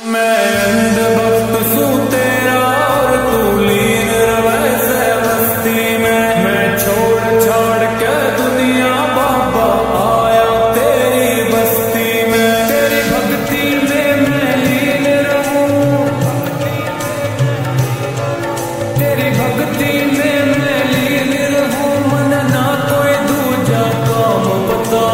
मैं अंधभक्त सू तेरा और तू लीन रवै से मस्ती में। मैं छोड़ छाड़ के दुनिया बाबा आया तेरी बस्ती में। तेरी भक्ति में मैं लीन रहूं, तेरी भक्ति में मैं लीन रहूं। मन ना कोई दूजा काम बता।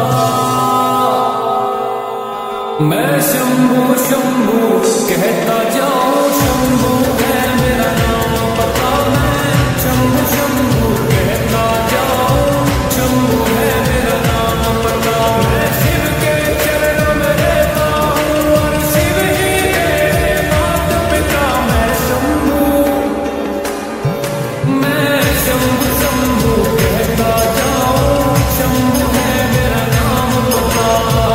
मैं शंभू शंभू कहता जाऊं, शंभू है मेरा नाम पता। मैं शंभू शंभू कहता जाऊं, शंभू है मेरा नाम पता। मैं शिव के चरणों में रहता हूँ और शिव ही मेरे माता पिता। मैं शंभू शंभू कहता जाऊं, शंभू है मेरा नाम पता।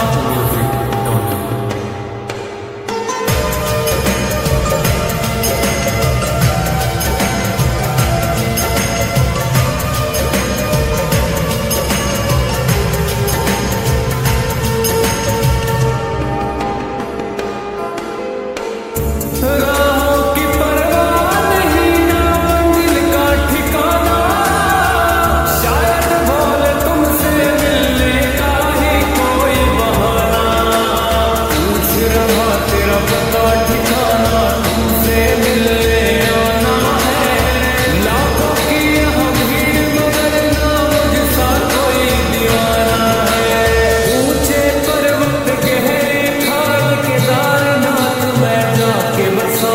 राहों की परवाह नहीं ना मंजिल का ठिकाना। शायद भोले तुमसे मिलने का ही कोई बहाना। पूछ रहा तेरा पता ठिकाना, तुमसे मिलने आना है। लाखों की यहाँ भीड़ मगर ना मुझसा कोई दीवाना है। ऊंचे पर्वत गहरे खाई केदारनाथ में जाके बसा।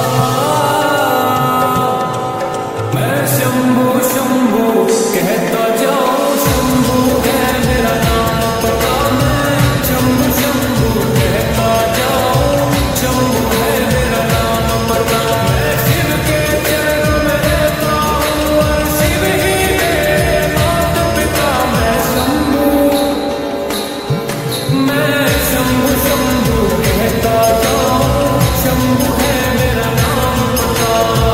मैं शंभू शंभू कहता जाऊं, शंभू है मेरा नाम पता। मैं शंभू शंभू कहता जाऊं, शंभू है मेरा नाम पता। मैं शिव के चरणों में रहता हूँ और शिव ही मेरे माता पिता। मैं शंभू शंभू कहता जाऊं, शंभू है मेरा नाम पता।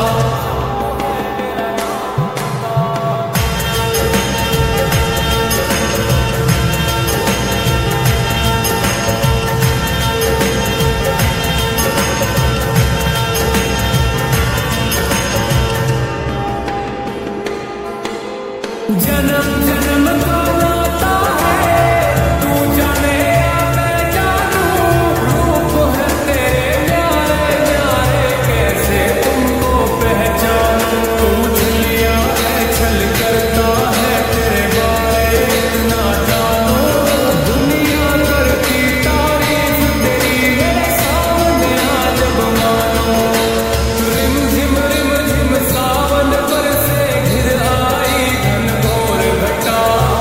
जन्म जन्म का नाता है, तू जाने या मैं जानूं। रूप है तेरे प्यारे प्यारे, कैसे तुमको पहचानूं। पूछ लिया है छल करता है तेरे बारे इतना जानूं। दुनिया करती तारीफ तेरी मेरे सामने आ जब मानो। रिम झिम सावन बरसे घिर आई घनघोर घटा।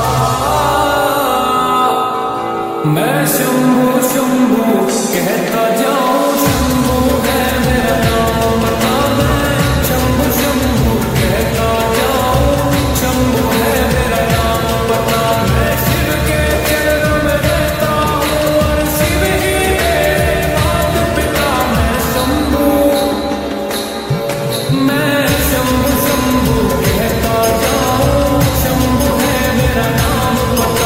मैं शंभू शंभू कहता जाऊं, शंभू है मेरा नाम पता। मैं शंभू शंभू कहता जाऊं, शंभू है मेरा नाम पता। मैं शिव के चरणों में रहता हूँ और शिव ही मेरे माता पिता। मैं शंभू शंभू कहता जाऊं, शंभू है मेरा नाम पता।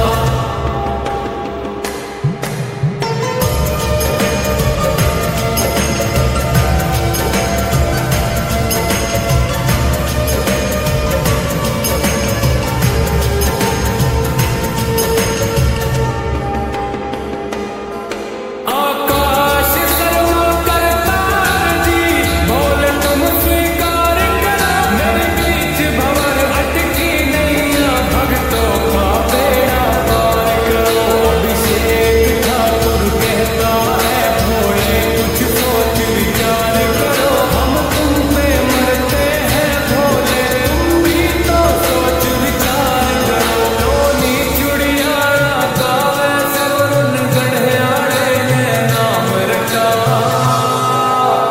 आकाश सर्वा करता जी, बोले तुम स्वीकार करो। मेरे बीच भंवर अटकी नैया, भक्तों का बेड़ा पार करो। अभिषेक ठाकुर कहता है भोले कुछ सोच विचार करो। हम तुम पे मरते हैं भोले, तुम भी तो सोच विचार करो। टोनी चुड़ियारा गावे सवरुण गढ़ियारे ने नाम रटा।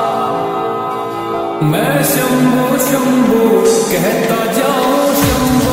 मैं शंभू शंभू कहता जाऊं, शंभू